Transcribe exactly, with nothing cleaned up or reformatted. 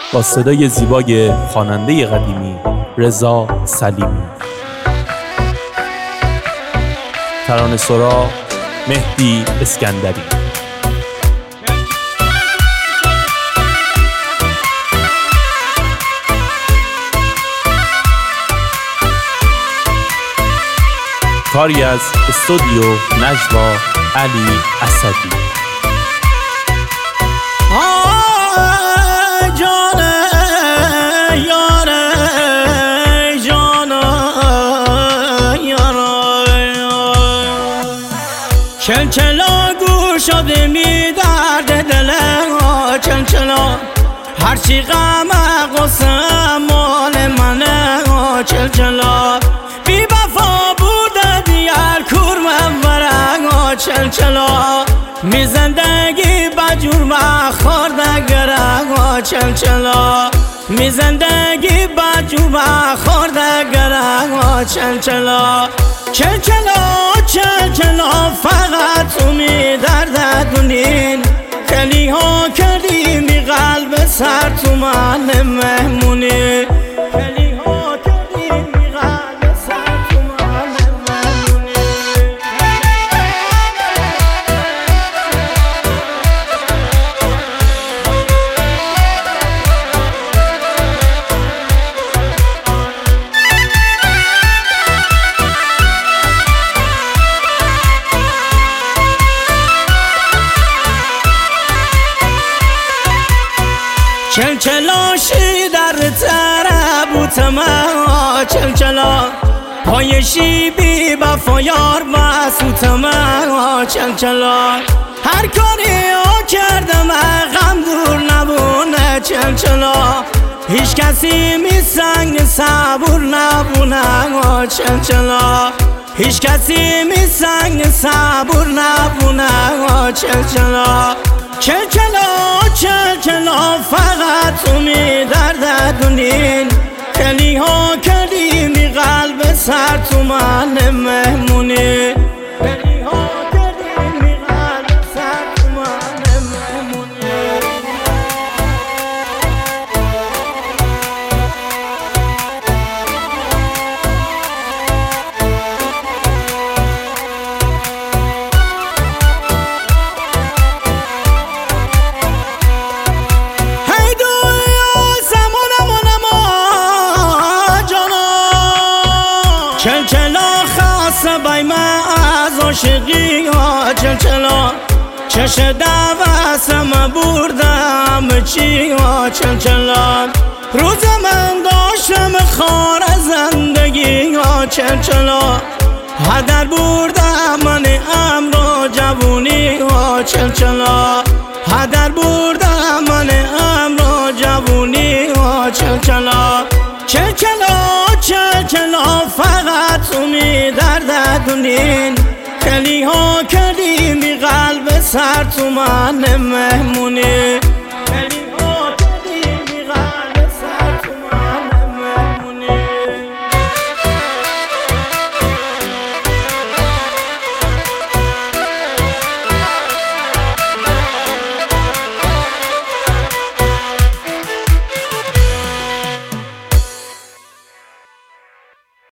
با صدای زیبای خواننده قدیمی رضا سلیمی. ترانه‌سرا مهدی اسکندری. کاری از استودیو نجوا علی اسدی. چلچلا گوشاده می درد دلم، چلچلا هرچی غم قصه مال منه، چلچلا بی وفا بوده دیار کورم برم، چلچلا می زندگی بجور مخورده گرم، چلچلا می زندگی بجور مخورده گرم، چلچلا چلچلا چلچلا فقط تو می درد دونین، خیلی ها کردی می قلب سر تو من مهمونی، خیلی ها کردی می قلب سر تو من مهمونی. چلچلا شی در تربوت ما، چلچلا پایشی بی وفایار بسوت ما، چلچلا هر کاری ها کردم غم دور نبونه، چلچلا هیچ کسی می سنگ صبور نبونه، چلچلا هیچ کسی می سنگ صبور نبونه، چلچلا چلچلا چلچلا فقط تو می درد دونین، خیلی ها کردی می قلب سر تو من مهمونی، خیلی ها کردی می قلب سر تو من مهمونی. چلچلا خاصه بای من از عاشقی ها، چلچلا چش دوستم بردم چی ها، چلچلا روز من داشتم خار زندگی ها، چلچلا هدر بردم من امر جوونی ها، چلچلا هدر بردم من امر جوونی ها، چلچلا چلچلا چلچلا فقط تو می درد دونین، خیلی ها کردی می قلب سر تو من مهمونی.